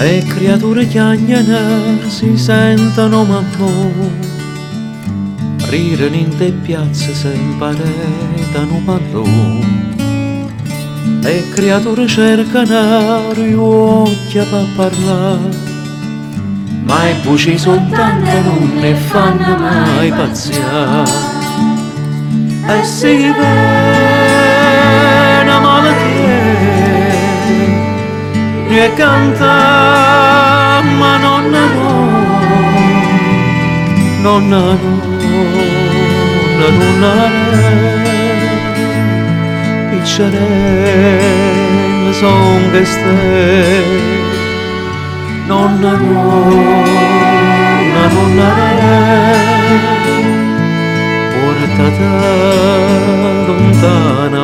e creature chiagnane si sentono mamma. Rirano in te piazze se imparetano pallone e creature cercano gli occhi per parlare, ma i buci soltanto non ne fanno mai pazziare. E si vede una malattia e canta ma nonna nonna piccerelle son queste nonna portata lontana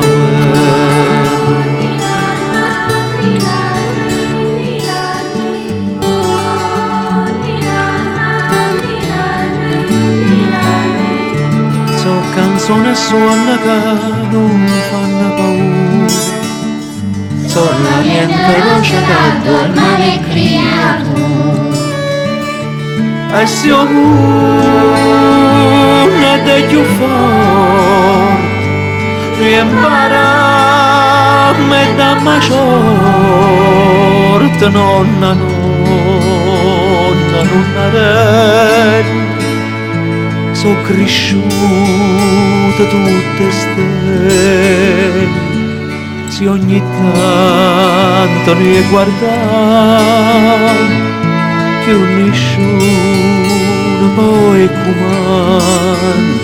canzone suona che non fanno paura, sono la niente voce che dorme e creatura, e si una dei più forti, riempara me da maggiorte, nonna so cresciute tutte stelle, se ogni tanto ne guardavo, che nessuno poi comanda.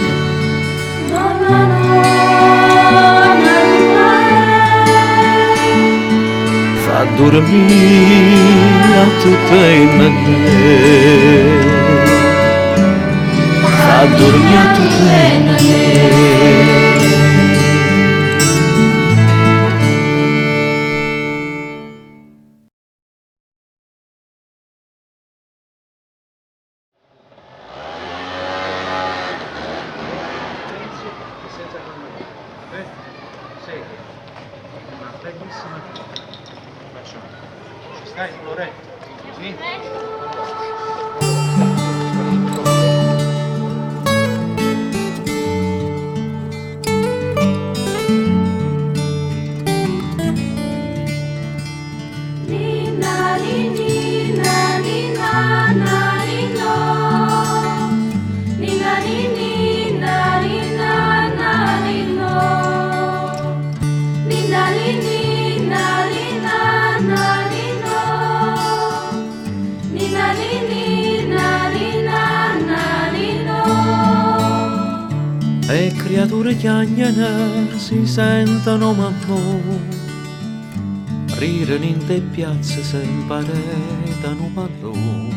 Fa dormire a tutte in me, a dormire tutte in me. Una bellissima facciamo. Ci stai Loretto? Sì? E creature chiagnane si sentono mamma, rirano in te piazze se imparetano pallone